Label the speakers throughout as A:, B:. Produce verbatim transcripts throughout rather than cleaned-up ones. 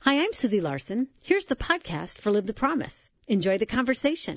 A: Hi, I'm Susie Larson. Here's the podcast for Live the Promise. Enjoy the conversation.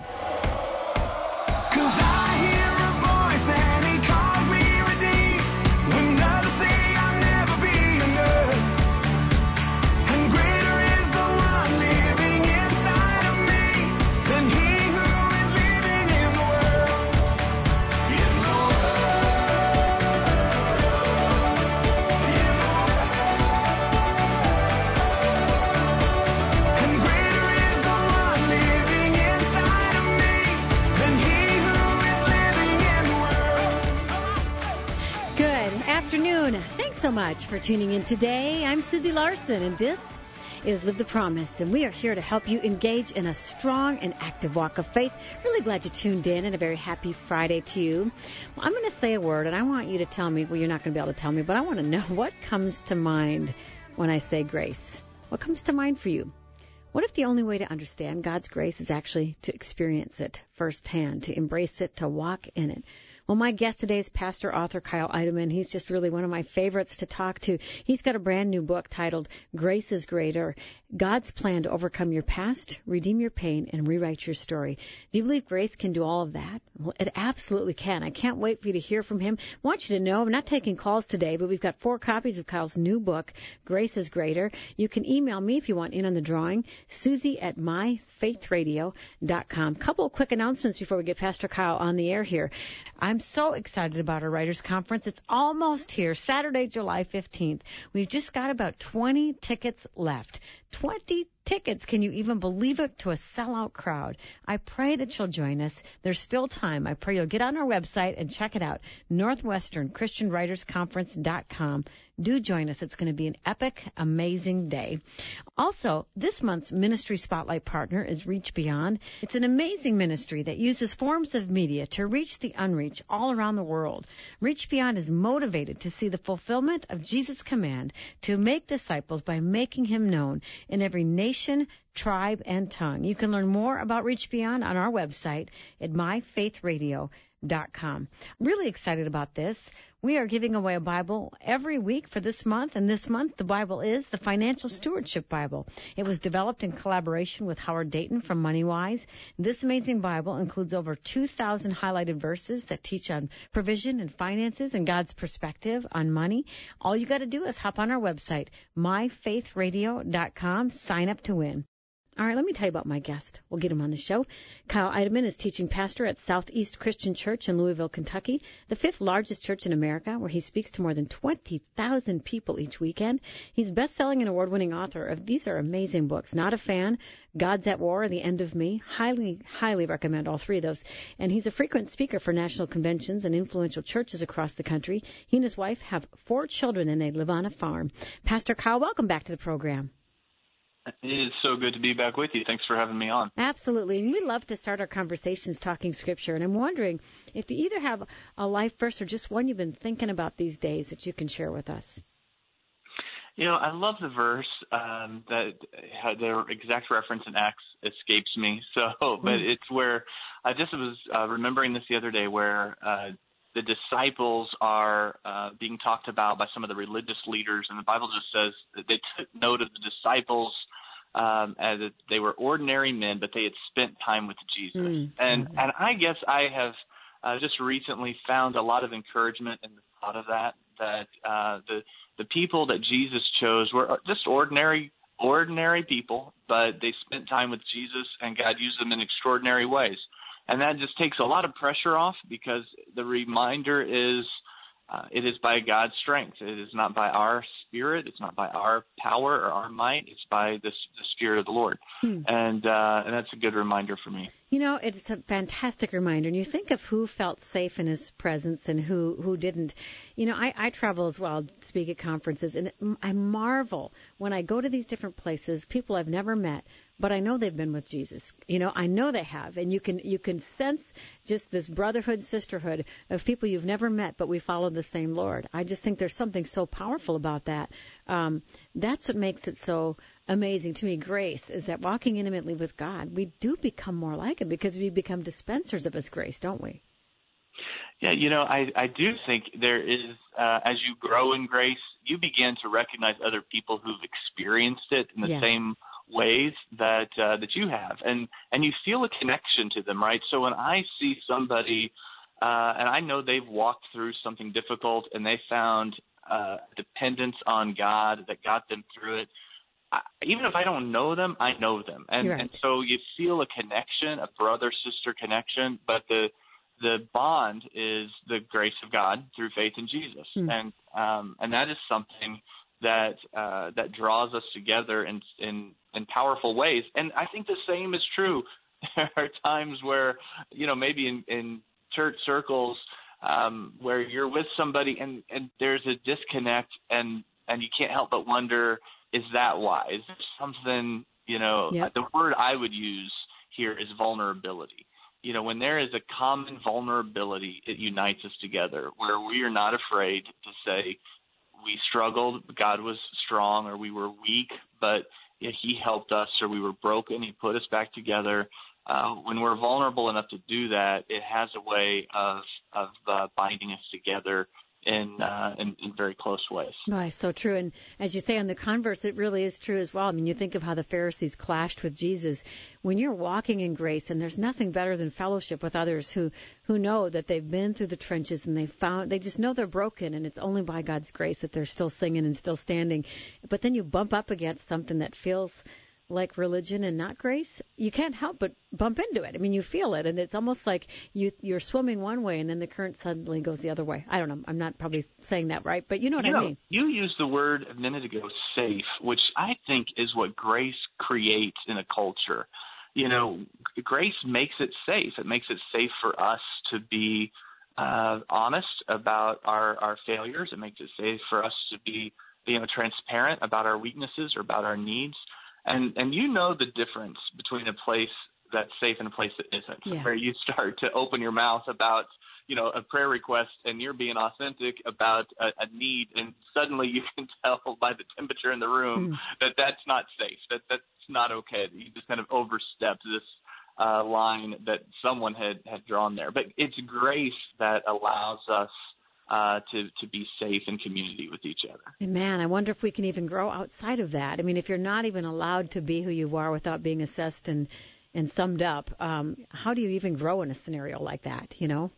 A: So much for tuning in today. I'm Susie Larson, and this is Live the Promise, and we are here to help you engage in a strong and active walk of faith. Really glad you tuned in, and a very happy Friday to you. Well, I'm going to say a word, and I want you to tell me, well, you're not going to be able to tell me, but I want to know what comes to mind when I say grace. What comes to mind for you? What if the only way to understand God's grace is actually to experience it firsthand, to embrace it, to walk in it? Well, my guest today is pastor, author Kyle Idleman. He's just really one of my favorites to talk to. He's got a brand new book titled Grace is Greater, God's Plan to Overcome Your Past, Redeem Your Pain, and Rewrite Your Story. Do you believe grace can do all of that? Well, it absolutely can. I can't wait for you to hear from him. I want you to know, I'm not taking calls today, but we've got four copies of Kyle's new book, Grace is Greater. You can email me if you want in on the drawing, Susie at my faith radio dot com. Couple of quick announcements before we get Pastor Kyle on the air here. I'm so excited about our Writers' Conference. It's almost here, Saturday, July fifteenth. We've just got about twenty tickets left. twenty tickets. Can you even believe it? To a sellout crowd. I pray that you'll join us. There's still time. I pray you'll get on our website and check it out, Northwestern Christian Writers Conference dot com. Do join us. It's going to be an epic, amazing day. Also, this month's Ministry Spotlight partner is Reach Beyond. It's an amazing ministry that uses forms of media to reach the unreached all around the world. Reach Beyond is motivated to see the fulfillment of Jesus' command to make disciples by making him known in every nation, tribe, and tongue. You can learn more about Reach Beyond on our website at my faith radio dot com. Really excited about this. We are giving away a Bible every week for this month, and this month the Bible is the Financial Stewardship Bible. It was developed in collaboration with Howard Dayton from MoneyWise. This amazing Bible includes over two thousand highlighted verses that teach on provision and finances and God's perspective on money. All you got to do is hop on our website, my faith radio dot com, sign up to win. All right, let me tell you about my guest. We'll get him on the show. Kyle Idleman is teaching pastor at Southeast Christian Church in Louisville, Kentucky, the fifth largest church in America, where he speaks to more than twenty thousand people each weekend. He's best-selling and award-winning author of these are amazing books, Not a Fan, God's at War, and The End of Me. Highly, highly recommend all three of those. And he's a frequent speaker for national conventions and influential churches across the country. He and his wife have four children, and they live on a farm. Pastor Kyle, welcome back to the program.
B: It is so good to be back with you. Thanks for having me on.
A: Absolutely. And we love to start our conversations talking Scripture. And I'm wondering if you either have a life verse or just one you've been thinking about these days that you can share with us.
B: You know, I love the verse um, that had the exact reference in Acts escapes me. So, but mm. it's where I just was uh, remembering this the other day where uh, the disciples are uh, being talked about by some of the religious leaders, and the Bible just says that they took note of the disciples um, as they were ordinary men, but they had spent time with Jesus. Mm-hmm. And and I guess I have uh, just recently found a lot of encouragement in the thought of that, that uh, the the people that Jesus chose were just ordinary ordinary people, but they spent time with Jesus, and God used them in extraordinary ways. And that just takes a lot of pressure off, because the reminder is uh, it is by God's strength. It is not by our spirit. It's not by our power or our might. It's by the, the Spirit of the Lord. Hmm. And, uh, and that's a good reminder for me.
A: You know, it's a fantastic reminder. And you think of who felt safe in his presence and who, who didn't. You know, I, I travel as well, speak at conferences, and I marvel when I go to these different places, people I've never met, but I know they've been with Jesus. You know, I know they have. And you can you can sense just this brotherhood, sisterhood of people you've never met, but we follow the same Lord. I just think there's something so powerful about that. Um, that's what makes it so amazing to me. Grace is that walking intimately with God, we do become more like Him because we become dispensers of His grace, don't we?
B: Yeah, you know, I, I do think there is, uh, as you grow in grace, you begin to recognize other people who've experienced it in the
A: Yeah.
B: same ways that uh, that you have, and and you feel a connection to them, right? So when I see somebody, uh, and I know they've walked through something difficult, and they found uh, dependence on God that got them through it. I, even if I don't know them, I know them, and
A: Right.
B: and so you feel a connection, a brother sister connection, but the the bond is the grace of God through faith in Jesus,
A: Mm.
B: and um, and that is something that uh, that draws us together in, in in powerful ways. And I think the same is true. There are times where, you know, maybe in, in church circles um, where you're with somebody and, and there's a disconnect, and and you can't help but wonder, is that why? Is there something, you know,
A: Yep.
B: the word I would use here is vulnerability. You know, when there is a common vulnerability, it unites us together, where we are not afraid to say we struggled, God was strong, or we were weak, but He helped us, or we were broken, He put us back together. Uh, when we're vulnerable enough to do that, it has a way of of uh, binding us together in, uh, in in very close ways.
A: Boy, so true. And as you say, on the converse, it really is true as well. I mean, you think of how the Pharisees clashed with Jesus. When you're walking in grace, and there's nothing better than fellowship with others who, who know that they've been through the trenches, and they found they just know they're broken, and it's only by God's grace that they're still singing and still standing. But then you bump up against something that feels like religion and not grace, you can't help but bump into it. I mean, you feel it, and it's almost like you, you're swimming one way, and then the current suddenly goes the other way. I don't know. I'm not probably saying that right, but you know what
B: you
A: I
B: know,
A: mean.
B: You used the word a minute ago, safe, which I think is what grace creates in a culture. You know, grace makes it safe. It makes it safe for us to be uh, honest about our, our failures. It makes it safe for us to be, you know, transparent about our weaknesses or about our needs. And and you know the difference between a place that's safe and a place that isn't,
A: Yeah.
B: where you start to open your mouth about, you know, a prayer request, and you're being authentic about a, a need, and suddenly you can tell by the temperature in the room
A: Mm.
B: that that's not safe, that that's not okay. You just kind of overstepped this uh, line that someone had, had drawn there. But it's grace that allows us Uh, to, to be safe in community with each other.
A: And man, I wonder if we can even grow outside of that. I mean, if you're not even allowed to be who you are without being assessed and, and summed up, um, how do you even grow in a scenario like that, you know?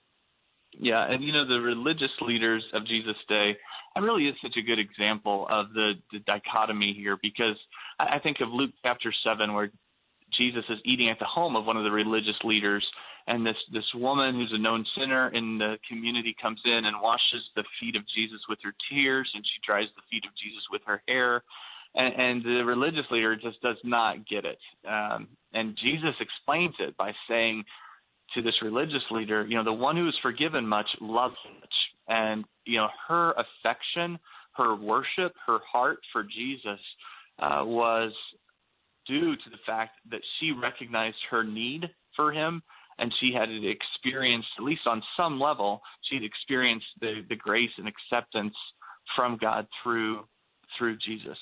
B: Yeah, and you know, the religious leaders of Jesus' day, it really is such a good example of the, the dichotomy here, because I, I think of Luke chapter seven, where Jesus is eating at the home of one of the religious leaders, and this, this woman who's a known sinner in the community comes in and washes the feet of Jesus with her tears, and she dries the feet of Jesus with her hair. And, and the religious leader just does not get it. Um, and Jesus explains it by saying to this religious leader, you know, the one who is forgiven much loves much. And, you know, her affection, her worship, her heart for Jesus uh, was due to the fact that she recognized her need for him, and she had experienced, at least on some level, she'd experienced the, the grace and acceptance from God through through Jesus.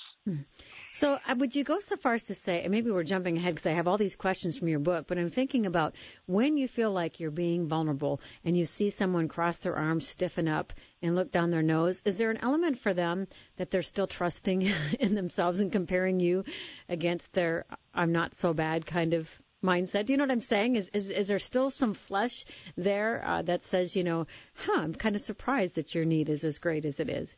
A: So uh, would you go so far as to say, and maybe we're jumping ahead because I have all these questions from your book, but I'm thinking about when you feel like you're being vulnerable and you see someone cross their arms, stiffen up, and look down their nose, is there an element for them that they're still trusting in themselves and comparing you against their I'm not so bad kind of mindset? Do you know what I'm saying? Is is, is there still some flesh there uh, that says, you know, huh, I'm kind of surprised that your need is as great as it is?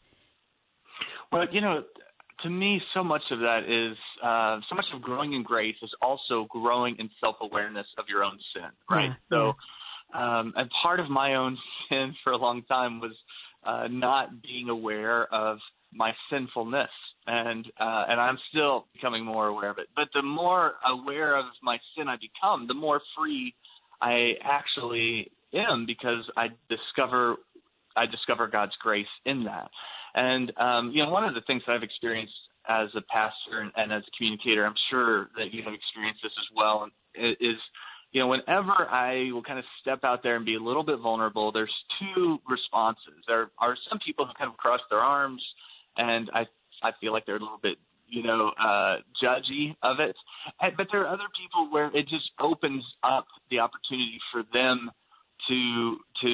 B: Well, you know, to me, so much of that is, uh, so much of growing in grace is also growing in self-awareness of your own sin, right?
A: Yeah,
B: so, yeah. um, and part of my own sin for a long time was uh, not being aware of my sinfulness. And uh, and I'm still becoming more aware of it. But the more aware of my sin I become, the more free I actually am, because I discover I discover God's grace in that. And, um, you know, one of the things that I've experienced as a pastor and, and as a communicator, I'm sure that you have experienced this as well, is, you know, whenever I will kind of step out there and be a little bit vulnerable, there's two responses. There are some people who kind of cross their arms, and I I feel like they're a little bit, you know, uh, judgy of it. But there are other people where it just opens up the opportunity for them to to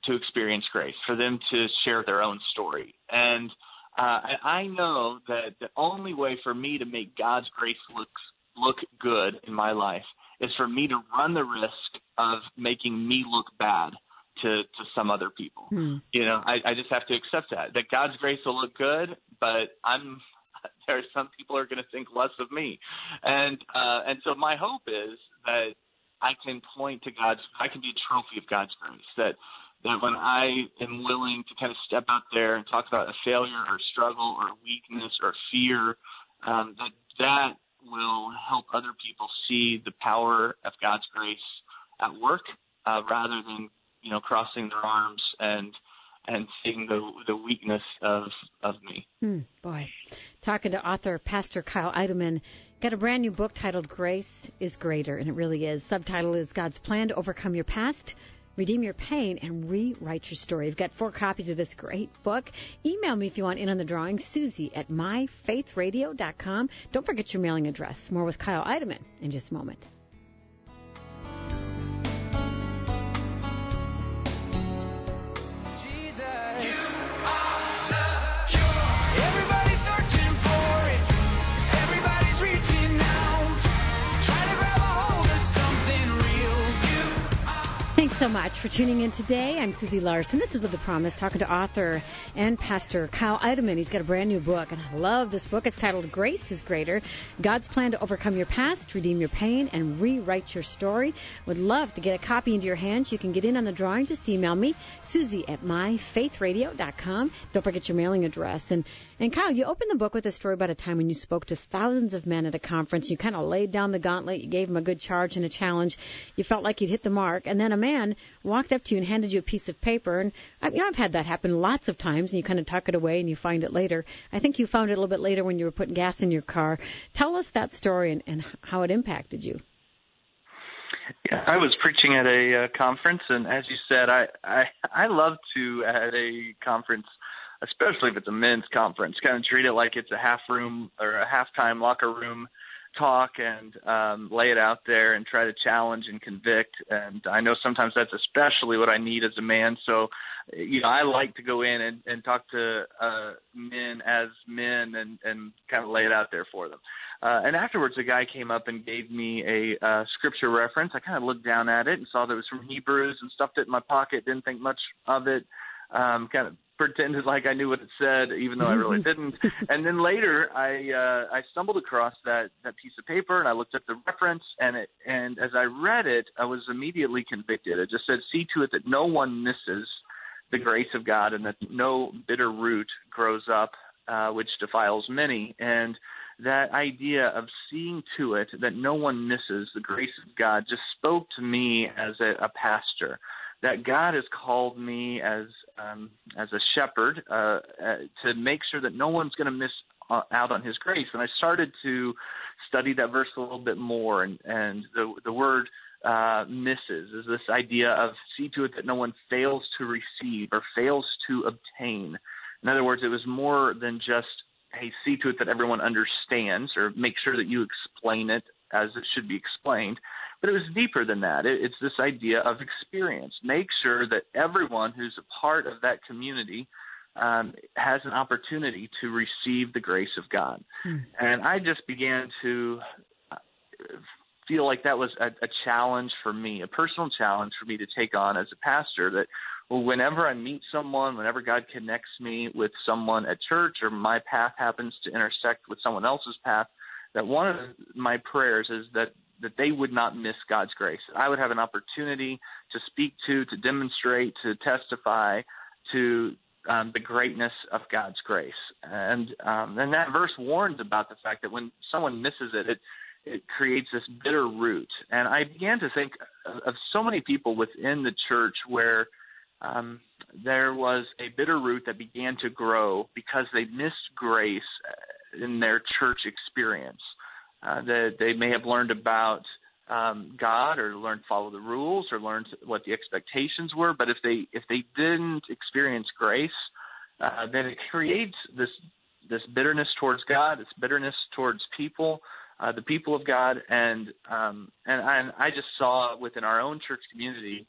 B: to experience grace, for them to share their own story. And uh, I know that the only way for me to make God's grace look, look good in my life is for me to run the risk of making me look bad to, to some other people. Hmm. You know, I, I just have to accept that, that God's grace will look good, but I'm, there are some people who are going to think less of me. And, uh, and so my hope is that I can point to God's, I can be a trophy of God's grace, that, that when I am willing to kind of step out there and talk about a failure or struggle or weakness or fear, um, that that will help other people see the power of God's grace at work, uh, rather than, you know, crossing their arms and and seeing the the weakness of of me.
A: Hmm, boy, talking to author Pastor Kyle Idleman, got a brand new book titled Grace is Greater, and it really is. Subtitle is God's Plan to Overcome Your Past, Redeem Your Pain, and Rewrite Your Story. You've got four copies of this great book. Email me if you want in on the drawing, Susie at my faith radio dot com. Don't forget your mailing address. More with Kyle Idleman in just a moment. Thanks so much for tuning in today. I'm Susie Larson. This is With the Promise, talking to author and pastor Kyle Idleman. He's got a brand new book, and I love this book. It's titled Grace is Greater, God's Plan to Overcome Your Past, Redeem Your Pain, and Rewrite Your Story. Would love to get a copy into your hands. You can get in on the drawing. Just email me, Susie at my faith radio dot com. Don't forget your mailing address. And, and Kyle, you opened the book with a story about a time when you spoke to thousands of men at a conference. You kind of laid down the gauntlet. You gave them a good charge and a challenge. You felt like you'd hit the mark. And then a man walked up to you and handed you a piece of paper. And I, you know, I've had that happen lots of times, and you kind of tuck it away and you find it later. I think you found it a little bit later when you were putting gas in your car. Tell us that story and, and how it impacted you.
B: Yeah, I was preaching at a uh, conference, and as you said, I, I I love to at a conference, especially if it's a men's conference, kind of treat it like it's a half room or a halftime locker room talk and um, lay it out there and try to challenge and convict. And I know sometimes that's especially what I need as a man. So, you know, I like to go in and, and talk to uh, men as men and, and kind of lay it out there for them. Uh, and afterwards, a guy came up and gave me a uh, scripture reference. I kind of looked down at it and saw that it was from Hebrews and stuffed it in my pocket, didn't think much of it, um, kind of pretended like I knew what it said, even though I really didn't. And then later, I uh, I stumbled across that, that piece of paper, and I looked up the reference, and it and as I read it, I was immediately convicted. It just said, "See to it that no one misses the grace of God, and that no bitter root grows up, uh, which defiles many." And that idea of seeing to it that no one misses the grace of God just spoke to me as a, a pastor, that God has called me as um, as a shepherd uh, uh, to make sure that no one's going to miss uh, out on his grace. And I started to study that verse a little bit more, and, and the, the word uh, misses is this idea of see to it that no one fails to receive or fails to obtain. In other words, it was more than just, hey, see to it that everyone understands, or make sure that you explain it as it should be explained. But it was deeper than that. It, it's this idea of experience. Make sure that everyone who's a part of that community um, has an opportunity to receive the grace of God. Hmm. And I just began to feel like that was a, a challenge for me, a personal challenge for me to take on as a pastor, that well, whenever I meet someone, whenever God connects me with someone at church, or my path happens to intersect with someone else's path, that one of my prayers is that that they would not miss God's grace. I would have an opportunity to speak to, to demonstrate, to testify to um, the greatness of God's grace. And um, and that verse warns about the fact that when someone misses it, it it creates this bitter root. And I began to think of, of so many people within the church where um, there was a bitter root that began to grow because they missed grace in their church experience. Uh, that they may have learned about um, God, or learned to follow the rules, or learned what the expectations were. But if they if they didn't experience grace, uh, then it creates this this bitterness towards God, this bitterness towards people, uh, the people of God, and um, and and I just saw within our own church community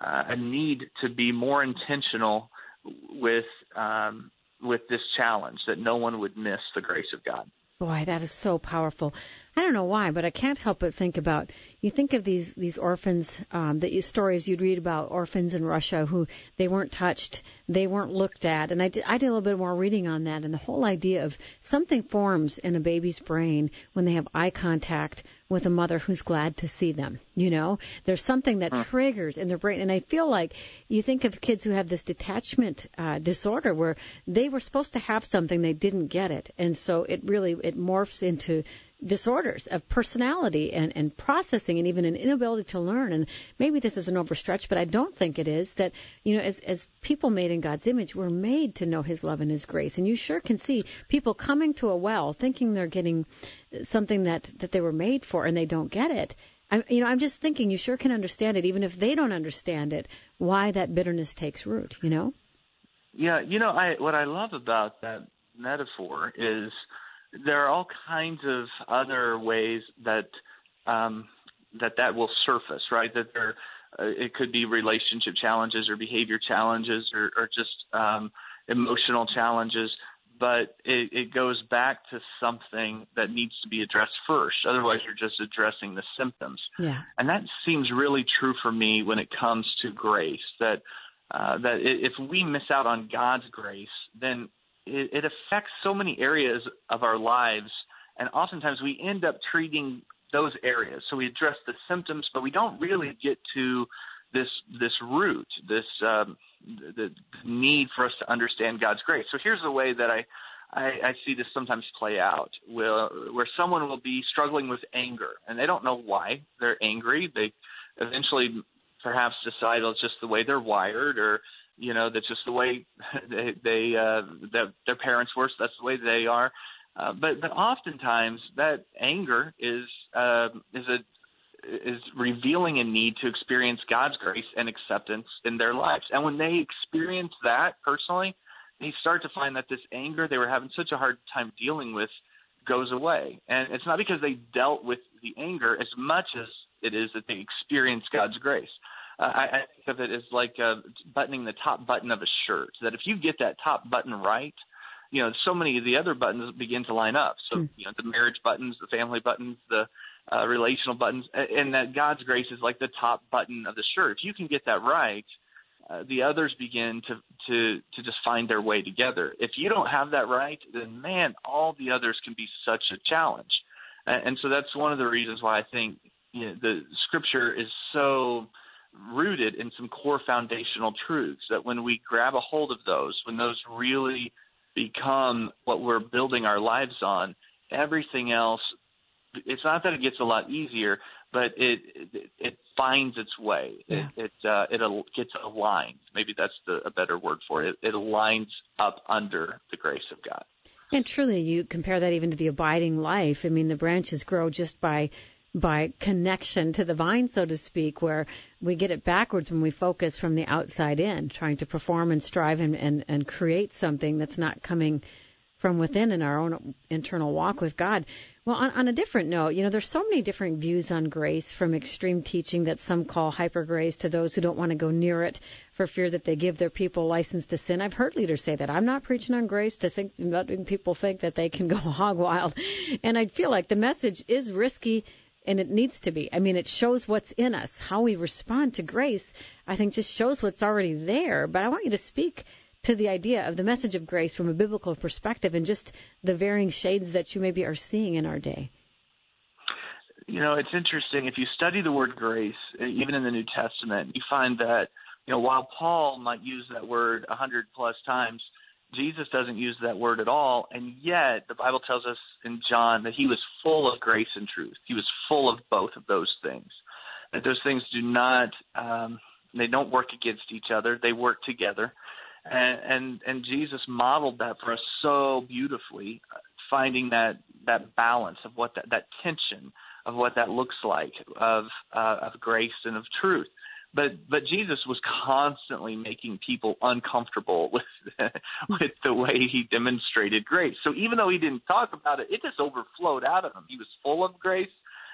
B: uh, a need to be more intentional with um, with this challenge, that no one would miss the grace of God.
A: Boy, that is so powerful. I don't know why, but I can't help but think about, you think of these these orphans, um, the stories you'd read about orphans in Russia who they weren't touched, they weren't looked at. And I did, I did a little bit more reading on that, and the whole idea of something forms in a baby's brain when they have eye contact with a mother who's glad to see them. You know, there's something that
B: huh.
A: triggers in their brain. And I feel like you think of kids who have this detachment uh, disorder where they were supposed to have something, they didn't get it. And so it really, it morphs into disorders of personality and, and processing and even an inability to learn. And maybe this is an overstretch, but I don't think it is, that, you know, as, as people made in God's image, we're made to know His love and His grace. And you sure can see people coming to a well thinking they're getting something that, that they were made for, and they don't get it. I, you know, I'm just thinking you sure can understand it, even if they don't understand it, why that bitterness takes root, you know?
B: Yeah, you know, I what I love about that metaphor is there are all kinds of other ways that um, that that will surface, right? That there, uh, it could be relationship challenges or behavior challenges or, or just um, emotional challenges, but it, it goes back to something that needs to be addressed first. Otherwise, you're just addressing the symptoms.
A: Yeah.
B: And that seems really true for me when it comes to grace, that uh, that if we miss out on God's grace, then it, it affects so many areas of our lives, and oftentimes we end up treating those areas. So we address the symptoms, but we don't really get to this this root, this um, the need for us to understand God's grace. So here's the way that I, I, I see this sometimes play out, where, where someone will be struggling with anger, and they don't know why they're angry. They eventually perhaps decide, well, it's just the way they're wired, or you know, that's just the way they, they uh, that their parents were, so that's the way they are. Uh, but but oftentimes that anger is uh, is a is revealing a need to experience God's grace and acceptance in their lives. And when they experience that personally, they start to find that this anger they were having such a hard time dealing with goes away. And it's not because they dealt with the anger as much as it is that they experience God's grace. Uh, I, I think of it as like uh, buttoning the top button of a shirt, that if you get that top button right, you know, so many of the other buttons begin to line up. So, you know, the marriage buttons, the family buttons, the uh, relational buttons, and that God's grace is like the top button of the shirt. If you can get that right, uh, the others begin to, to, to just find their way together. If you don't have that right, then, man, all the others can be such a challenge. Uh, and so that's one of the reasons why I think, you know, the Scripture is so rooted in some core foundational truths, that when we grab a hold of those, when those really become what we're building our lives on, everything else, it's not that it gets a lot easier, but it it, it finds its way. Yeah. It it, uh, it gets aligned. Maybe that's the, a better word for it. It aligns up under the grace of God.
A: And truly, you compare that even to the abiding life. I mean, the branches grow just by by connection to the vine, so to speak, where we get it backwards when we focus from the outside in, trying to perform and strive and, and, and create something that's not coming from within in our own internal walk with God. Well, on, on a different note, you know, there's so many different views on grace, from extreme teaching that some call hyper grace to those who don't want to go near it for fear that they give their people license to sin. I've heard leaders say that. I'm not preaching on grace to think, letting people think that they can go hog wild. And I feel like the message is risky, and it needs to be. I mean, it shows what's in us. How we respond to grace, I think, just shows what's already there. But I want you to speak to the idea of the message of grace from a biblical perspective, and just the varying shades that you maybe are seeing in our day.
B: You know, it's interesting. If you study the word grace, even in the New Testament, you find that, you know, while Paul might use that word a hundred plus times, Jesus doesn't use that word at all. And yet the Bible tells us in John that he was full of grace and truth. He was full of both of those things. That those things do not, um, they don't work against each other. They work together. And, and and Jesus modeled that for us so beautifully, finding that that balance of what that, that tension of what that looks like, of uh, of grace and of truth. But but Jesus was constantly making people uncomfortable with with the way he demonstrated grace. So even though he didn't talk about it, it just overflowed out of him. He was full of grace,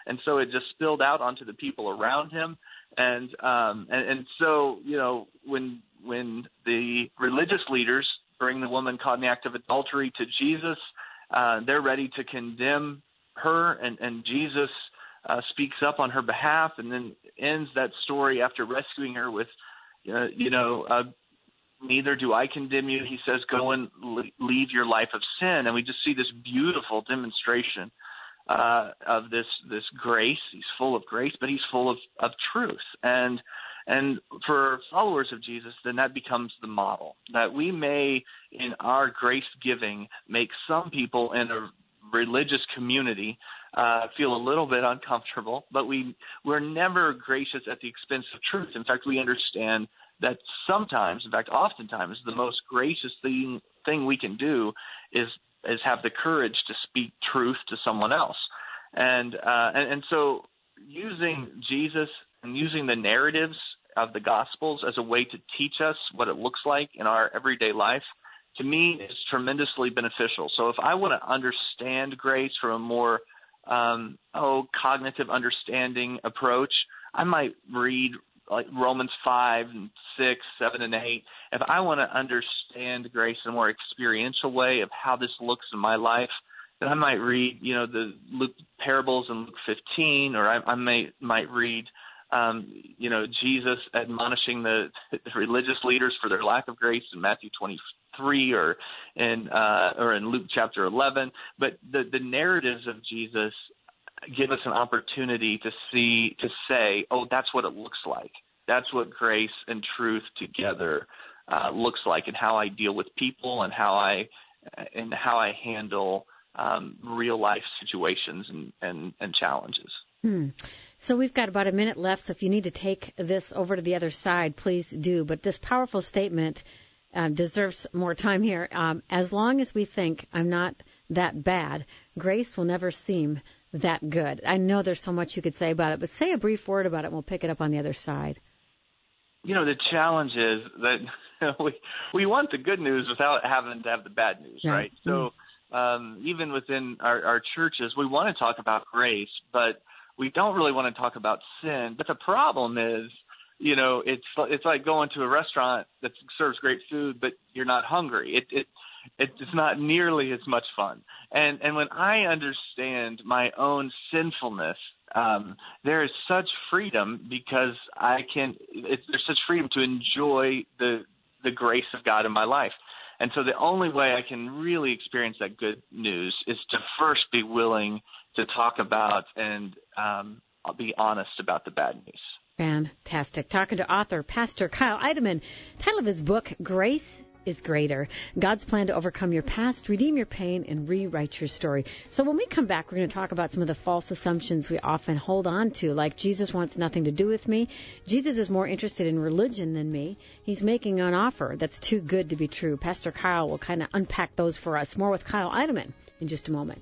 B: And so it just spilled out onto the people around him. And, um, and, and so, you know, when, when the religious leaders bring the woman caught in the act of adultery to Jesus, uh, they're ready to condemn her, and, and Jesus uh, speaks up on her behalf, and then ends that story after rescuing her with, uh, you know, uh, neither do I condemn you. He says, go and leave your life of sin. And we just see this beautiful demonstration uh, of this this grace. He's full of grace, but he's full of, of truth. And and for followers of Jesus, then that becomes the model, that we may, in our grace giving, make some people in a religious community uh, feel a little bit uncomfortable, but we, we're never gracious at the expense of truth. In fact, we understand that sometimes, in fact, oftentimes, the most gracious thing, thing we can do is is have the courage to speak truth to someone else. And, uh, and, and so using Jesus and using the narratives of the Gospels as a way to teach us what it looks like in our everyday life, to me, is tremendously beneficial. So if I want to understand grace from a more, um, oh, cognitive understanding approach, I might read like Romans five and six, seven and eight. If I want to understand grace in a more experiential way of how this looks in my life, then I might read, you know, the Luke parables in Luke fifteen, or I, I may might read, um, you know, Jesus admonishing the, the religious leaders for their lack of grace in Matthew twenty-three, or in uh, or in Luke chapter eleven. But the the narratives of Jesus give us an opportunity to see, to say, oh, that's what it looks like. That's what grace and truth together uh, looks like, and how I deal with people, and how I and how I handle um, real life situations and, and, and challenges.
A: Hmm. So we've got about a minute left, so if you need to take this over to the other side, please do. But this powerful statement uh, deserves more time here. Um, as long as we think I'm not that bad, grace will never seem that good. I know there's so much you could say about it, but say a brief word about it, and we'll pick it up on the other side.
B: You know, the challenge is that we we want the good news without having to have the bad news, yeah. right? So um, even within our, our churches, we want to talk about grace, but we don't really want to talk about sin. But the problem is, you know, it's it's like going to a restaurant that serves great food, but you're not hungry. It it it's not nearly as much fun. And and when I understand my own sinfulness, um, there is such freedom, because I can. It's, there's such freedom to enjoy the the grace of God in my life. And so the only way I can really experience that good news is to first be willing to talk about and um, I'll be honest about the bad news.
A: Fantastic. Talking to author Pastor Kyle Idleman. Title of his book, Grace is Greater. God's plan to overcome your past, redeem your pain, and rewrite your story. So when we come back, we're going to talk about some of the false assumptions we often hold on to, like Jesus wants nothing to do with me. Jesus is more interested in religion than me. He's making an offer that's too good to be true. Pastor Kyle will kind of unpack those for us. More with Kyle Idleman in just a moment.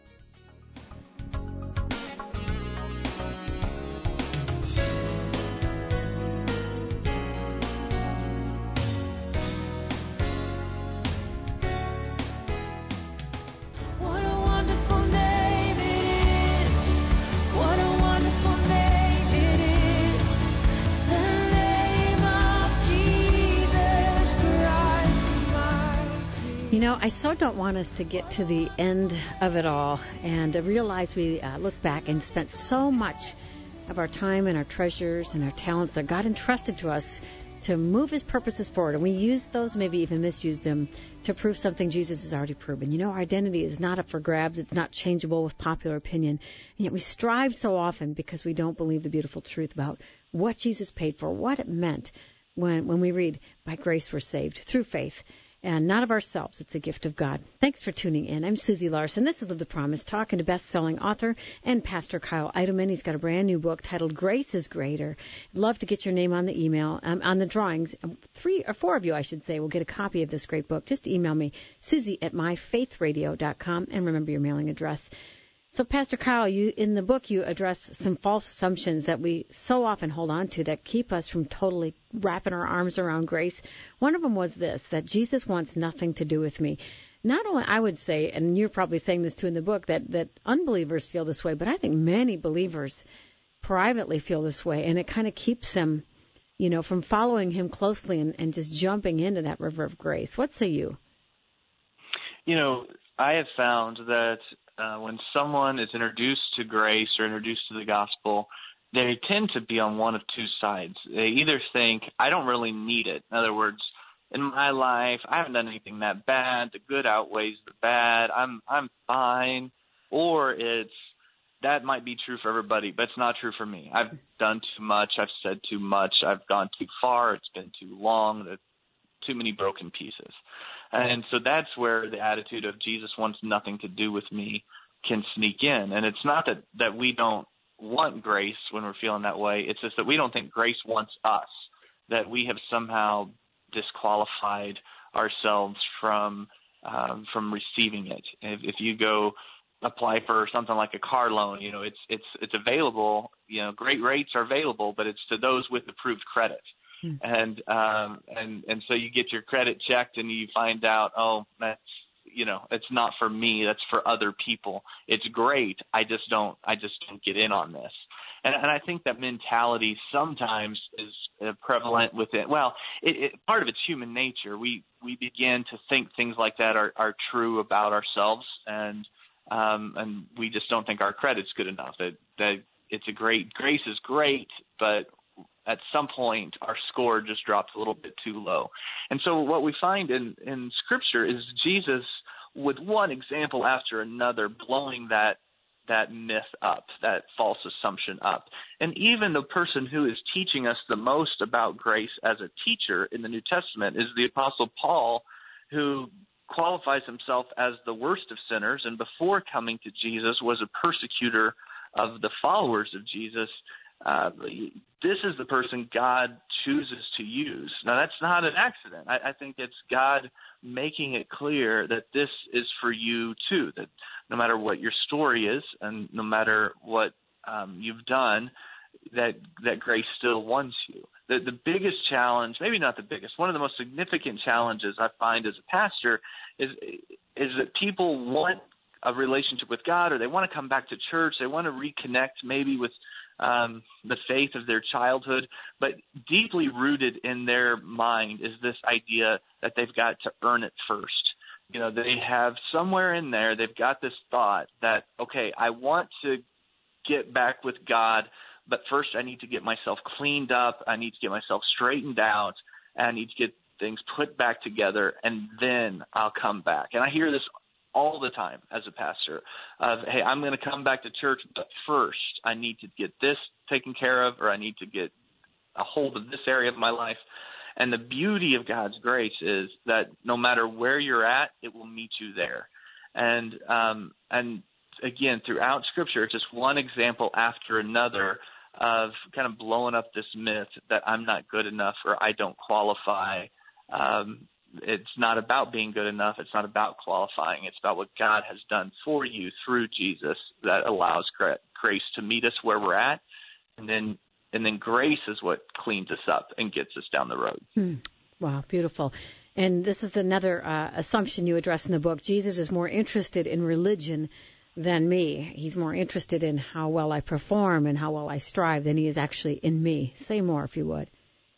A: You know, I so don't want us to get to the end of it all and uh, realize we uh, look back and spent so much of our time and our treasures and our talents that God entrusted to us to move his purposes forward. And we use those, maybe even misuse them, to prove something Jesus has already proven. You know, our identity is not up for grabs. It's not changeable with popular opinion. And yet we strive so often because we don't believe the beautiful truth about what Jesus paid for, what it meant when, when we read, by grace we're saved through faith. And not of ourselves. It's a gift of God. Thanks for tuning in. I'm Susie Larson. This is Live the Promise, talking to best-selling author and Pastor Kyle Idleman. He's got a brand new book titled Grace is Greater. I'd love to get your name on the email, um, on the drawings. Three or four of you, I should say, will get a copy of this great book. Just email me, Susie at my faith radio dot com, and remember your mailing address. So, Pastor Kyle, you in the book you address some false assumptions that we so often hold on to that keep us from totally wrapping our arms around grace. One of them was this, that Jesus wants nothing to do with me. not only, I would say, and you're probably saying this too in the book, that, that unbelievers feel this way, but I think many believers privately feel this way, and it kind of keeps them, you know, from following him closely and, and just jumping into that river of grace. What say you?
B: You know, I have found that uh, when someone is introduced to grace or introduced to the gospel, they tend to be on one of two sides. They either think, I don't really need it. In other words, in my life, I haven't done anything that bad. The good outweighs the bad. I'm I'm fine. Or it's, that might be true for everybody, but it's not true for me. I've done too much. I've said too much. I've gone too far. It's been too long. There's too many broken pieces. And so that's where the attitude of Jesus wants nothing to do with me can sneak in. And it's not that, that we don't want grace when we're feeling that way. It's just that we don't think grace wants us, that we have somehow disqualified ourselves from um, from receiving it. If, if you go apply for something like a car loan, you know, it's it's it's available. You know, great rates are available, but it's to those with approved credit. Hmm. And um, and and so you get your credit checked, and you find out, oh, that's, you know, it's not for me. That's for other people. It's great. I just don't. I just don't get in on this. And, and I think that mentality sometimes is uh, prevalent within. Well, it, it, part of it's human nature. We we begin to think things like that are, are true about ourselves, and um, and we just don't think our credit's good enough. That that it's a great grace is great, but at some point our score just drops a little bit too low. And so what we find in, in Scripture is Jesus, with one example after another, blowing that that myth up, that false assumption up. And even the person who is teaching us the most about grace as a teacher in the New Testament is the Apostle Paul, who qualifies himself as the worst of sinners, and before coming to Jesus was a persecutor of the followers of Jesus. Uh, this is the person God chooses to use. Now, that's not an accident. I, I think it's God making it clear that this is for you too, that no matter what your story is and no matter what um, you've done, that that grace still wants you. The, the biggest challenge, maybe not the biggest, one of the most significant challenges I find as a pastor is is that people want a relationship with God, or they want to come back to church, they want to reconnect maybe with um, the faith of their childhood, but deeply rooted in their mind is this idea that they've got to earn it first. You know, they have somewhere in there, they've got this thought that, okay, I want to get back with God, but first I need to get myself cleaned up, I need to get myself straightened out, I need to get things put back together, and then I'll come back. And I hear this all the time as a pastor of, hey, I'm going to come back to church, but first I need to get this taken care of, or I need to get a hold of this area of my life. And the beauty of God's grace is that no matter where you're at, it will meet you there. And, um, and again, throughout Scripture, it's just one example after another of kind of blowing up this myth that I'm not good enough or I don't qualify. Um, It's not about being good enough. It's not about qualifying. It's about what God has done for you through Jesus that allows grace to meet us where we're at. And then and then grace is what cleans us up and gets us down the road.
A: Hmm. Wow, beautiful. And this is another uh, assumption you address in the book. Jesus is more interested in religion than me. He's more interested in how well I perform and how well I strive than he is actually in me. Say more, if you would.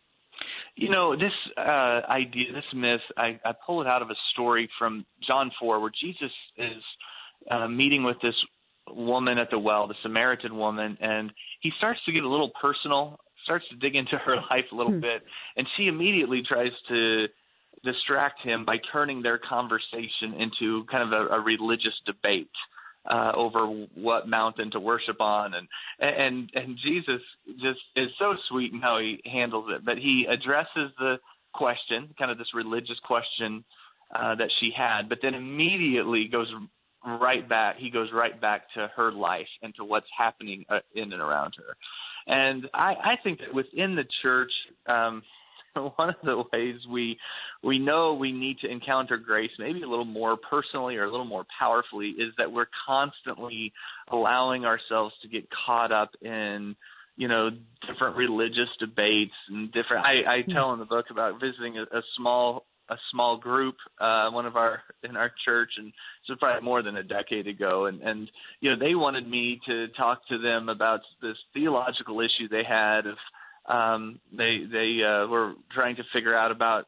B: You know, this uh, idea, this myth, I, I pull it out of a story from John four where Jesus is uh, meeting with this woman at the well, the Samaritan woman, and he starts to get a little personal, starts to dig into her life a little hmm. bit, and she immediately tries to distract him by turning their conversation into kind of a, a religious debate uh, over what mountain to worship on. And, and, and Jesus just is so sweet in how he handles it. But he addresses the question, kind of this religious question uh, that she had, but then immediately goes right back. He goes right back to her life and to what's happening uh, in and around her. And I, I think that within the church, um, one of the ways we we know we need to encounter grace maybe a little more personally or a little more powerfully is that we're constantly allowing ourselves to get caught up in, you know, different religious debates and different – I, I tell in the book about visiting a, a small a small group, uh, one of our in our church, and so probably more than a decade ago, and and you know they wanted me to talk to them about this theological issue they had of um, they they uh, were trying to figure out about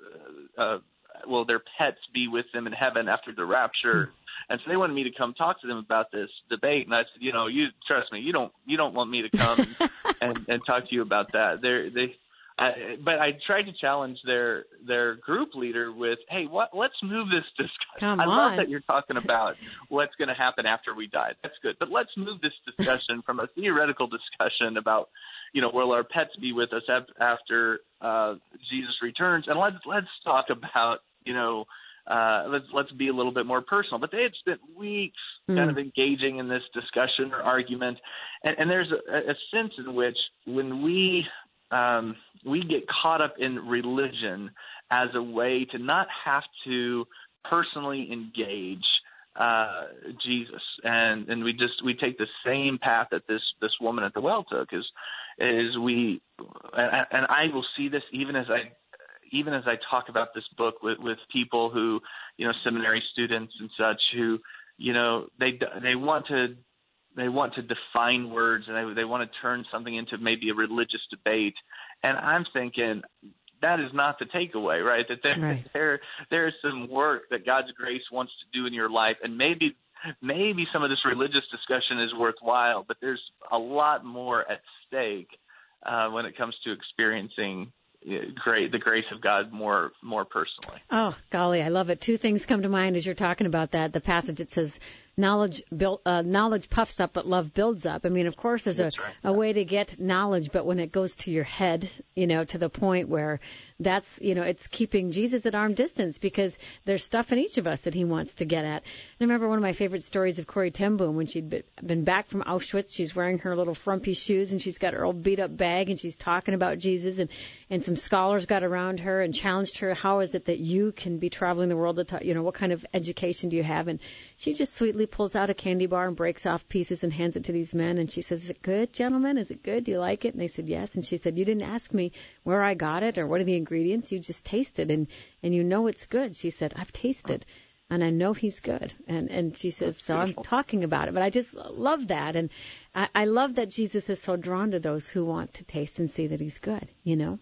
B: uh, will their pets be with them in heaven after the rapture. And so they wanted me to come talk to them about this debate. And I said, you know, you trust me, you don't, you don't want me to come and, and talk to you about that. They're, they, I, but I tried to challenge their, their group leader with, hey, what, let's move this discussion.
A: Come
B: I
A: on.
B: love that you're talking about what's going to happen after we die. That's good. But let's move this discussion from a theoretical discussion about, you know, will our pets be with us after uh, Jesus returns? And let's, let's talk about, you know, Uh, let's let's be a little bit more personal. But they had spent weeks mm. kind of engaging in this discussion or argument, and, and there's a, a sense in which when we um, we get caught up in religion as a way to not have to personally engage uh, Jesus, and and we just we take the same path that this this woman at the well took, is is we and, and I will see this even as I. Even as I talk about this book with, with people who, you know, seminary students and such who, you know, they they want to they want to define words and they they want to turn something into maybe a religious debate, and I'm thinking that is not the takeaway, right? That there right. there there is some work that God's grace wants to do in your life, and maybe maybe some of this religious discussion is worthwhile, but there's a lot more at stake uh, when it comes to experiencing. Great, the grace of God more more personally.
A: Oh, golly, I love it. Two things come to mind as you're talking about that. The passage that says, knowledge build, uh, knowledge puffs up, but love builds up. I mean, of course, there's a, right. a way to get knowledge, but when it goes to your head, you know, to the point where that's, you know, it's keeping Jesus at arm distance because there's stuff in each of us that he wants to get at. And I remember one of my favorite stories of Corrie ten Boom when she'd been back from Auschwitz. She's wearing her little frumpy shoes and she's got her old beat up bag and she's talking about Jesus, and, and some scholars got around her and challenged her, how is it that you can be traveling the world to talk, you know, what kind of education do you have? And she just sweetly pulls out a candy bar and breaks off pieces and hands it to these men. And she says, is it good, gentlemen? Is it good? Do you like it? And they said, yes. And she said, you didn't ask me where I got it or what are the ingredients. You just tasted and, and you know it's good. She said, I've tasted and I know he's good. And, and she says, so I'm talking about it. But I just love that. And I, I love that Jesus is so drawn to those who want to taste and see that he's good, you know?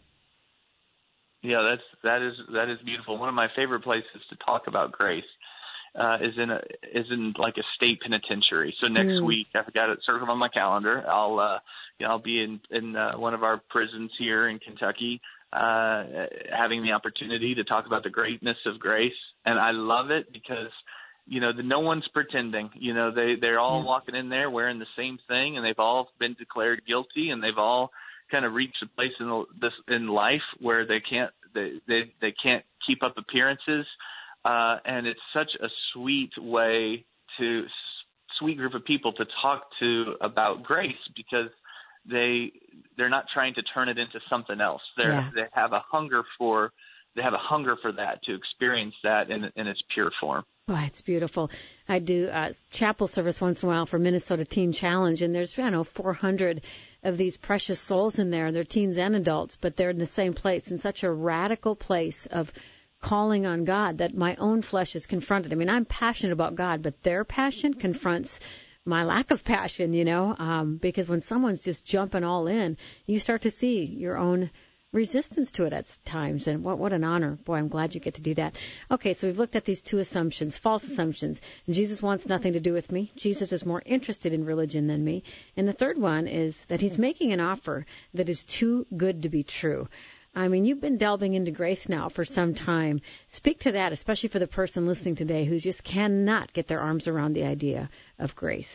B: Yeah, that's, that is, that is beautiful. One of my favorite places to talk about grace Uh, is in a is in like a state penitentiary. So next mm. week, I've got it circled on my calendar. I'll uh, you know, I'll be in in uh, one of our prisons here in Kentucky, uh, having the opportunity to talk about the greatness of grace, and I love it because you know the, no one's pretending. You know they they're all yeah. walking in there wearing the same thing, and they've all been declared guilty, and they've all kind of reached a place in this in life where they can't they they, they can't keep up appearances. Uh, and it's such a sweet way to, sweet group of people to talk to about grace because they, they're not trying to turn it into something else. They're, yeah. they have a hunger for, they have a hunger for that, to experience that in, in its pure form.
A: Oh, it's beautiful. I do uh, chapel service once in a while for Minnesota Teen Challenge, and there's, I don't know, four hundred of these precious souls in there. They're teens and adults, but they're in the same place, in such a radical place of calling on God that my own flesh is confronted. I mean, I'm passionate about God, but their passion confronts my lack of passion, you know, um, because when someone's just jumping all in, you start to see your own resistance to it at times. And what what an honor. Boy, I'm glad you get to do that. Okay, so we've looked at these two assumptions, false assumptions. Jesus wants nothing to do with me. Jesus is more interested in religion than me. And the third one is that he's making an offer that is too good to be true. I mean, you've been delving into grace now for some time. Speak to that, especially for the person listening today who just cannot get their arms around the idea of grace.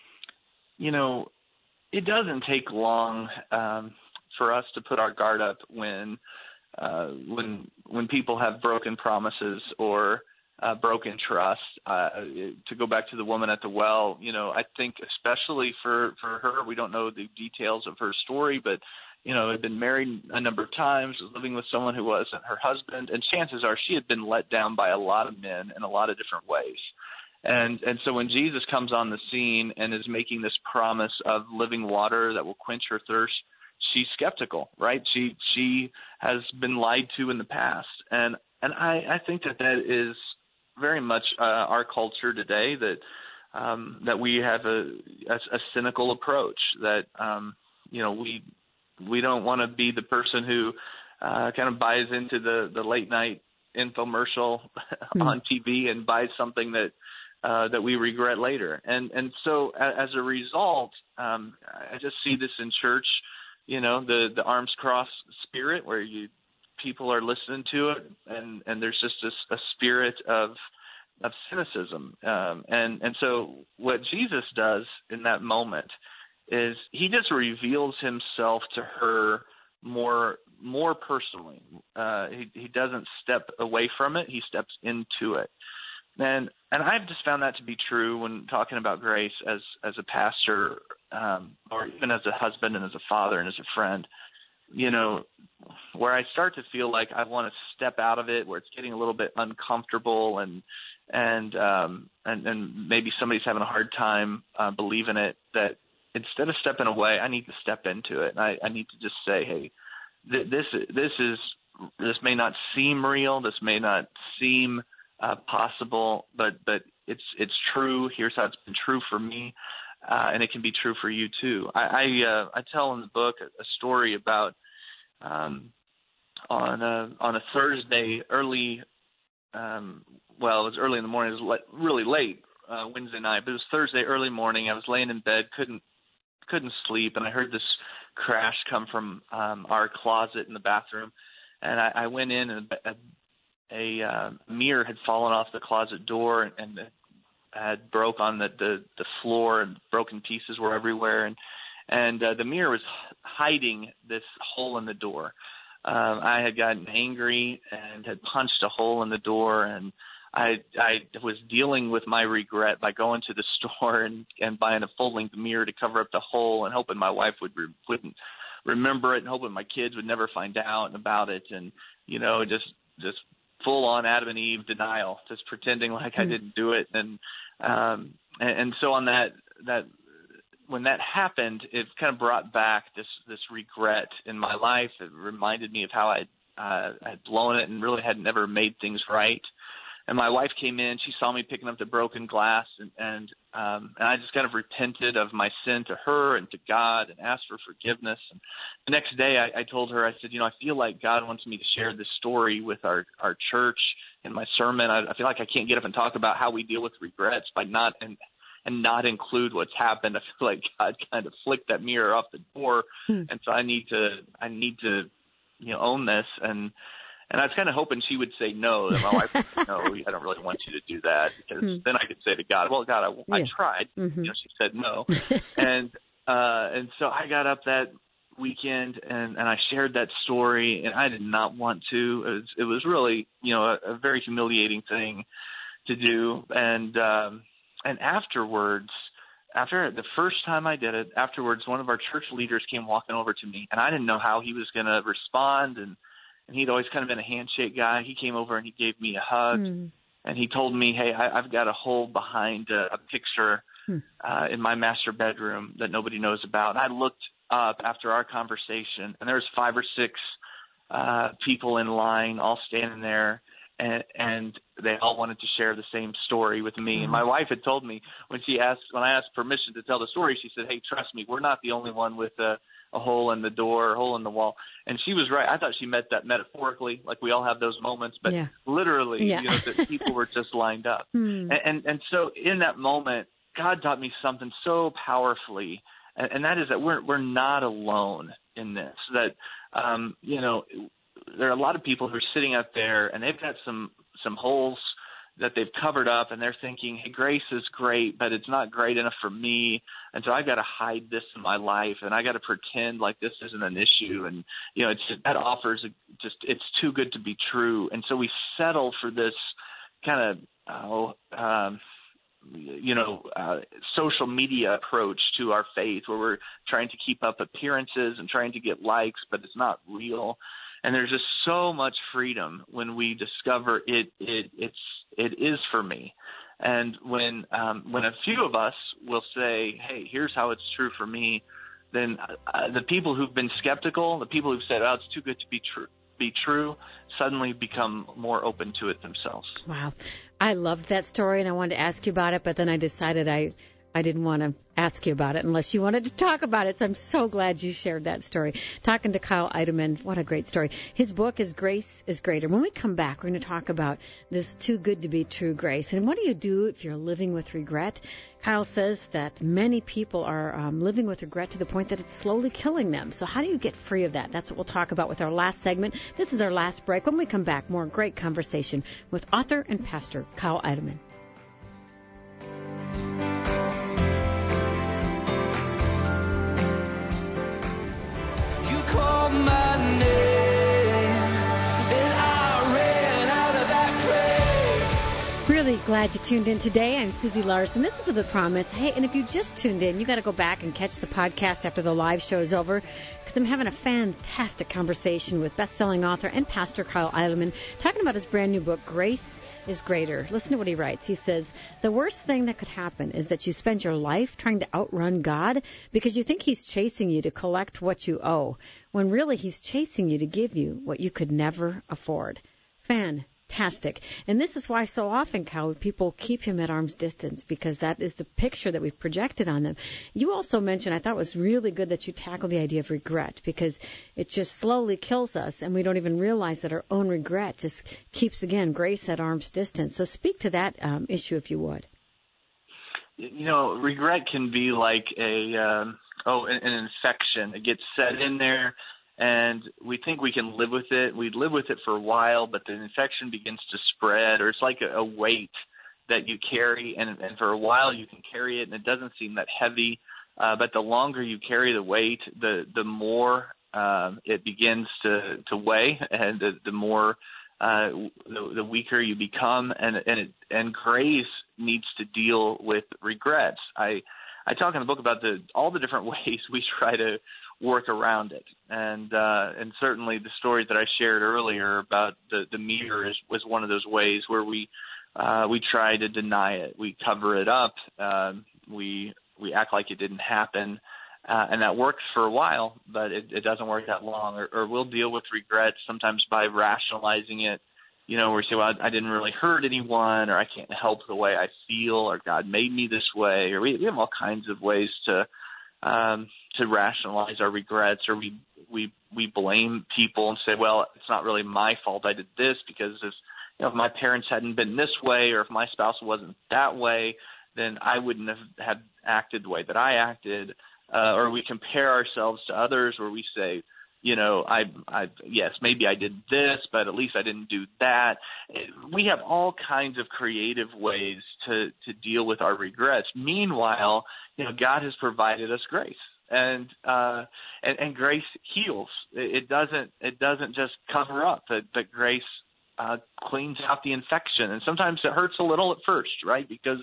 B: You know, it doesn't take long um, for us to put our guard up when uh, when when people have broken promises or uh, broken trust. Uh, to go back to the woman at the well, you know, I think especially for, for her, we don't know the details of her story, but you know, had been married a number of times, was living with someone who wasn't her husband, and chances are she had been let down by a lot of men in a lot of different ways. And and so when Jesus comes on the scene and is making this promise of living water that will quench her thirst, she's skeptical, right? She she has been lied to in the past. And and I, I think that that is very much uh, our culture today, that um, that we have a, a, a cynical approach, that um, you know we we don't want to be the person who uh, kind of buys into the, the late night infomercial mm. on T V and buys something that uh, that we regret later. And and so as a result, um, I just see this in church, you know, the, the arms crossed spirit where you people are listening to it, and, and there's just this, a spirit of of cynicism. Um, and, and so what Jesus does in that moment is he just reveals himself to her more more personally. Uh, he, he doesn't step away from it. He steps into it. And and I've just found that to be true when talking about grace as, as a pastor, um, or even as a husband and as a father and as a friend. You know, where I start to feel like I want to step out of it, where it's getting a little bit uncomfortable, and and um, and, and maybe somebody's having a hard time uh, believing it, that instead of stepping away, I need to step into it. And I, I need to just say, hey, th- this this is this may not seem real, this may not seem uh, possible, but but it's it's true. Here's how it's been true for me. Uh, and it can be true for you too. I I, uh, I tell in the book a, a story about um, on a on a Thursday early, um, well, it was early in the morning. It was le- really late uh, Wednesday night, but it was Thursday early morning. I was laying in bed, couldn't couldn't sleep, and I heard this crash come from um, our closet in the bathroom, and I, I went in, and a, a uh, mirror had fallen off the closet door, and, and had broke on the, the, the floor, and broken pieces were everywhere. And, and uh, the mirror was hiding this hole in the door. Um, I had gotten angry and had punched a hole in the door, and I, I was dealing with my regret by going to the store and, and buying a full-length mirror to cover up the hole, and hoping my wife would re- wouldn't remember it, and hoping my kids would never find out about it. And, you know, just, just full on Adam and Eve denial, just pretending like mm. I didn't do it. And, Um, and, and so on that, that, when that happened, it kind of brought back this, this regret in my life. It reminded me of how I, uh, had blown it and really had never made things right. And my wife came in, she saw me picking up the broken glass, and, and, um, and I just kind of repented of my sin to her and to God and asked for forgiveness. And the next day I, I told her, I said, you know, I feel like God wants me to share this story with our, our church. In my sermon, I, I feel like I can't get up and talk about how we deal with regrets by not and and not include what's happened. I feel like God kind of flicked that mirror off the door, hmm. and so I need to I need to you know own this. And and I was kind of hoping she would say no. That my wife would say, no, I don't really want you to do that, because hmm. then I could say to God, well, God, I, yeah. I tried. Mm-hmm. You know, she said no, and uh, and so I got up that weekend and, and I shared that story, and I did not want to. It was, it was really, you know, a, a very humiliating thing to do. And, um, and afterwards, after the first time I did it, afterwards, one of our church leaders came walking over to me, and I didn't know how he was going to respond. And, and he'd always kind of been a handshake guy. He came over and he gave me a hug, mm. and he told me, hey, I, I've got a hole behind a, a picture mm. uh, in my master bedroom that nobody knows about. And I looked up after our conversation, and there was five or six uh, people in line, all standing there, and, and they all wanted to share the same story with me. Mm-hmm. And my wife had told me when she asked, when I asked permission to tell the story, she said, "Hey, trust me, we're not the only one with a, a hole in the door, a hole in the wall." And she was right. I thought she meant that metaphorically, like we all have those moments, but yeah. literally, yeah. you know, that people were just lined up. Mm. And, and and so in that moment, God taught me something so powerfully. And that is that we're we're not alone in this. That um, you know, there are a lot of people who are sitting out there, and they've got some some holes that they've covered up, and they're thinking, "Hey, grace is great, but it's not great enough for me, and so I got to hide this in my life, and I got to pretend like this isn't an issue." And you know, it's that offers a, just it's too good to be true, and so we settle for this kind of uh, um, you know, uh, social media approach to our faith, where we're trying to keep up appearances and trying to get likes, but it's not real. And there's just so much freedom when we discover it, it, it's, it is for me. And when, um, when a few of us will say, "Hey, here's how it's true for me," then uh, the people who've been skeptical, the people who've said, "Oh, it's too good to be true," be true suddenly become more open to it themselves.
A: Wow. I loved that story, and I wanted to ask you about it, but then I decided I, I didn't want to ask you about it unless you wanted to talk about it. So I'm so glad you shared that story. Talking to Kyle Idleman, what a great story. His book is Grace is Greater. When we come back, we're going to talk about this too good to be true grace. And what do you do if you're living with regret? Kyle says that many people are um, living with regret to the point that it's slowly killing them. So how do you get free of that? That's what we'll talk about with our last segment. This is our last break. When we come back, more great conversation with author and pastor Kyle Idleman.
C: My name, and I ran out of that grave.
A: Really glad you tuned in today. I'm Susie Larson. This is The Promise. Hey, and if you just tuned in, you got to go back and catch the podcast after the live show is over, because I'm having a fantastic conversation with best-selling author and pastor Kyle Idleman, talking about his brand new book, Grace is Greater. Listen to what he writes. He says, the worst thing that could happen is that you spend your life trying to outrun God because you think he's chasing you to collect what you owe, when really he's chasing you to give you what you could never afford. Fantastic. And this is why so often, Kyle, people keep him at arm's distance, because that is the picture that we've projected on them. You also mentioned, I thought it was really good that you tackled the idea of regret, because it just slowly kills us, and we don't even realize that our own regret just keeps, again, grace at arm's distance. So speak to that um, issue, if you would.
B: You know, regret can be like a, um, oh, an, an infection. It gets set in there, and we think we can live with it. We live with it for a while, but the infection begins to spread, or it's like a, a weight that you carry, and, and for a while you can carry it, and it doesn't seem that heavy. Uh, but the longer you carry the weight, the the more um, it begins to, to weigh, and the, the more uh, the, the weaker you become. And and it, and grace needs to deal with regrets. I I talk in the book about the all the different ways we try to work around it, and uh, and certainly the story that I shared earlier about the the meter is was one of those ways where we uh, we try to deny it, we cover it up, um, we we act like it didn't happen, uh, and that works for a while, but it, it doesn't work that long. Or, or we'll deal with regrets sometimes by rationalizing it. You know, we say, well, I didn't really hurt anyone, or I can't help the way I feel, or God made me this way, or we, we have all kinds of ways to um, to rationalize our regrets, or we we we blame people and say, well, it's not really my fault I did this, because if you know if my parents hadn't been this way, or if my spouse wasn't that way, then I wouldn't have, have acted the way that I acted. Uh, or we compare ourselves to others, where we say, you know, I, I, yes, maybe I did this, but at least I didn't do that. We have all kinds of creative ways to, to deal with our regrets. Meanwhile, you know, God has provided us grace, and, uh, and, and grace heals. It doesn't, it doesn't just cover up, but, but grace, uh, cleans out the infection. And sometimes it hurts a little at first, right? Because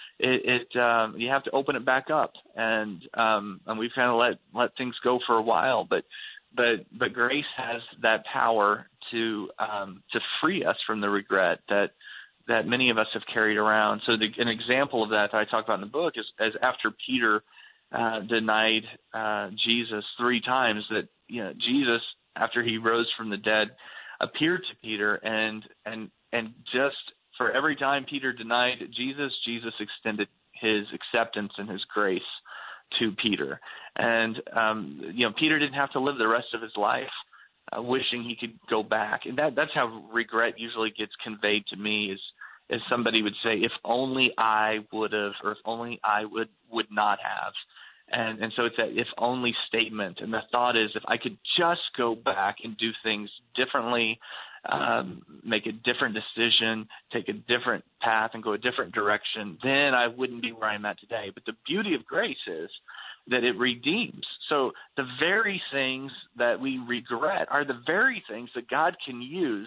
B: it, it um, you have to open it back up, and, um, and we've kind of let, let things go for a while, but, But but grace has that power to um, to free us from the regret that that many of us have carried around. So the, an example of that that I talk about in the book is as after Peter uh, denied uh, Jesus three times, that you know Jesus, after he rose from the dead, appeared to Peter, and and and just for every time Peter denied Jesus, Jesus extended his acceptance and his grace to Peter. And, um, you know, Peter didn't have to live the rest of his life uh, wishing he could go back. And that, that's how regret usually gets conveyed to me, is, is somebody would say, if only I would have, or if only I would, would not have. And, and so it's that if only statement. And the thought is, if I could just go back and do things differently, um, make a different decision, take a different path and go a different direction, then I wouldn't be where I'm at today. But the beauty of grace is that it redeems. So the very things that we regret are the very things that God can use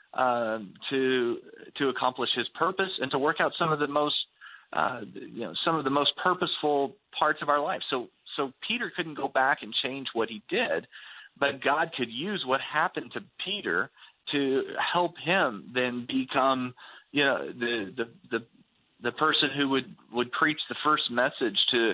B: um, to to accomplish his purpose and to work out some of the most uh, you know some of the most purposeful parts of our life. So so Peter couldn't go back and change what he did, but God could use what happened to Peter to help him then become, you know, the the the, the person who would, would preach the first message to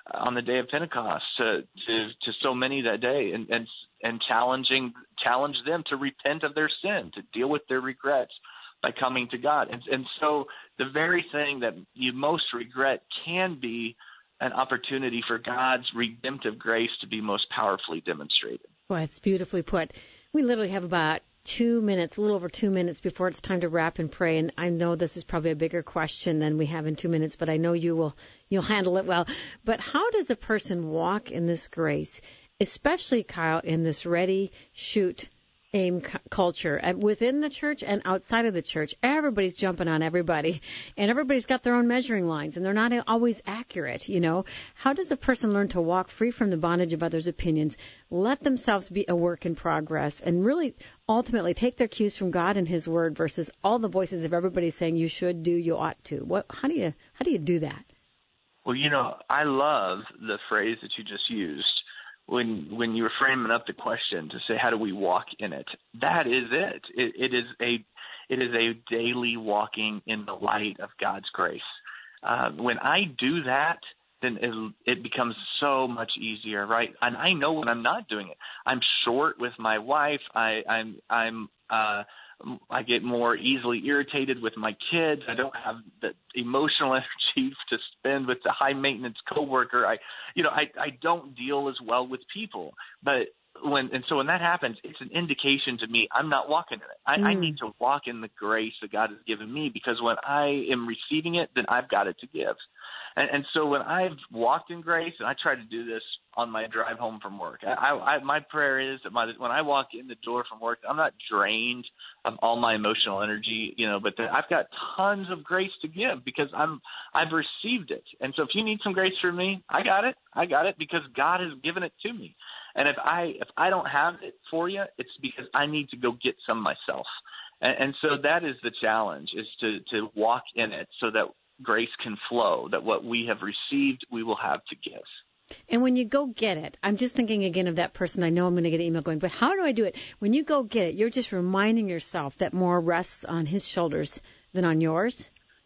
B: on the day of Pentecost to to, to so many that day, and, and and challenging challenge them to repent of their sin, to deal with their regrets by coming to God. And, and so the very thing that you most regret can be an opportunity for God's redemptive grace to be most powerfully demonstrated.
A: Well, it's beautifully put. We literally have about two minutes, a little over two minutes before it's time to wrap and pray. And I know this is probably a bigger question than we have in two minutes, but I know you will, you'll handle it well. But how does a person walk in this grace, especially, Kyle, in this ready, shoot, aim c- culture and within the church and outside of the church? Everybody's jumping on everybody, and everybody's got their own measuring lines, and they're not always accurate, you know. How does a person learn to walk free from the bondage of others' opinions, let themselves be a work in progress, and really ultimately take their cues from God and His Word versus all the voices of everybody saying you should do, you ought to? What? How do you how do you do that?
B: Well, you know, I love the phrase that you just used. When when you were framing up the question to say, how do we walk in it? That is it. It, it is a it is a daily walking in the light of God's grace. Uh, when I do that, then it, it becomes so much easier, right? And I know when I'm not doing it. I'm short with my wife. I, I'm I'm uh, I get more easily irritated with my kids. I don't have the emotional energy to spend with the high maintenance coworker. I, you know, I, I don't deal as well with people. But when, and so when that happens, it's an indication to me I'm not walking in it. I, mm. I need to walk in the grace that God has given me, because when I am receiving it, then I've got it to give. And, and so when I've walked in grace, and I try to do this on my drive home from work, I, I, my prayer is that my, when I walk in the door from work, I'm not drained of all my emotional energy, you know, but that I've got tons of grace to give because I'm, I've received it. And so if you need some grace from me, I got it. I got it because God has given it to me. And if I, if I don't have it for you, it's because I need to go get some myself. And, and so that is the challenge, is to, to walk in it so that grace can flow, that what we have received, we will have to give.
A: And when you go get it, I'm just thinking again of that person. I know I'm going to get an email going, but how do I do it? When you go get it, you're just reminding yourself that more rests on His shoulders than on yours?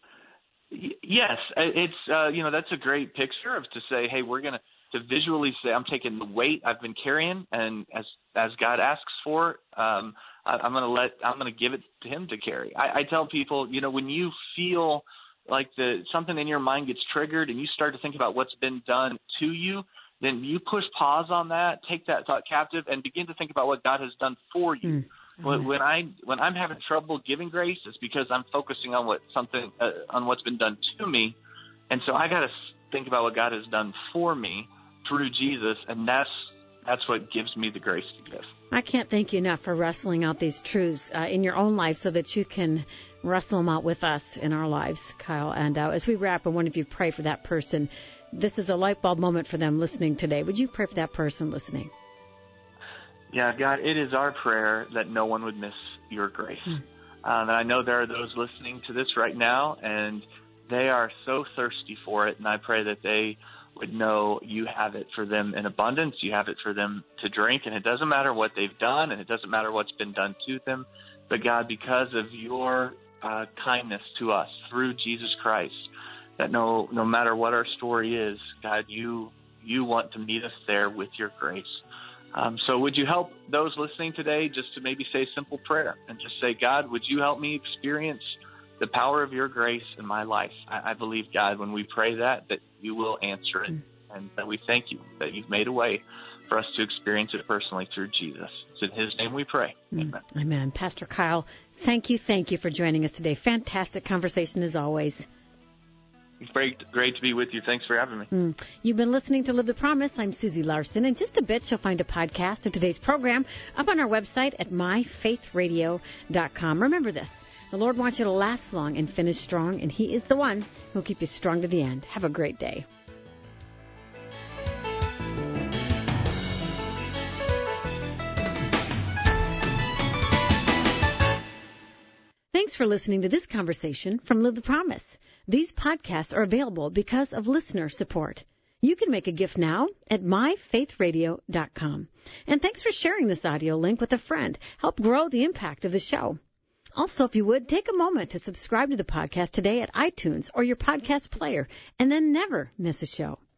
B: Yes. It's, uh, you know, that's a great picture of to say, hey, we're going to, to visually say, I'm taking the weight I've been carrying, and as, as God asks for, um, I, I'm going to let, I'm going to give it to Him to carry. I, I tell people, you know, when you feel like the something in your mind gets triggered and you start to think about what's been done to you, then you push pause on that, take that thought captive, and begin to think about what God has done for you. Mm-hmm. When, when I when I'm having trouble giving grace, it's because I'm focusing on what something uh, on what's been done to me, and so I got to think about what God has done for me through Jesus, and that's that's what gives me the grace to give.
A: I can't thank you enough for wrestling out these truths uh, in your own life so that you can wrestle them out with us in our lives, Kyle. And uh, as we wrap, I wonder if you pray for that person. This is a light bulb moment for them listening today. Would you pray for that person listening?
B: Yeah, God, it is our prayer that no one would miss your grace. Hmm. Um, and I know there are those listening to this right now, and they are so thirsty for it, and I pray that they would know you have it for them in abundance. You have it for them to drink, and it doesn't matter what they've done, and it doesn't matter what's been done to them. But God, because of your uh, kindness to us through Jesus Christ, that no no matter what our story is, God, you you want to meet us there with your grace. Um, so would you help those listening today just to maybe say a simple prayer and just say, God, would you help me experience the power of your grace in my life? I, I believe, God, when we pray that, that you will answer it. Mm-hmm. And that we thank you that you've made a way for us to experience it personally through Jesus. It's in His name we pray. Amen.
A: Mm-hmm. Amen. Pastor Kyle, thank you, thank you for joining us today. Fantastic conversation as always.
B: It's great, great to be with you. Thanks for having me.
A: Mm. You've been listening to Live the Promise. I'm Susie Larson. In just a bit, you'll find a podcast of today's program up on our website at my faith radio dot com. Remember this. The Lord wants you to last long and finish strong, and He is the one who will keep you strong to the end. Have a great day. Thanks for listening to this conversation from Live the Promise. These podcasts are available because of listener support. You can make a gift now at my faith radio dot com. And thanks for sharing this audio link with a friend. Help grow the impact of the show. Also, if you would, take a moment to subscribe to the podcast today at iTunes or your podcast player, and then never miss a show.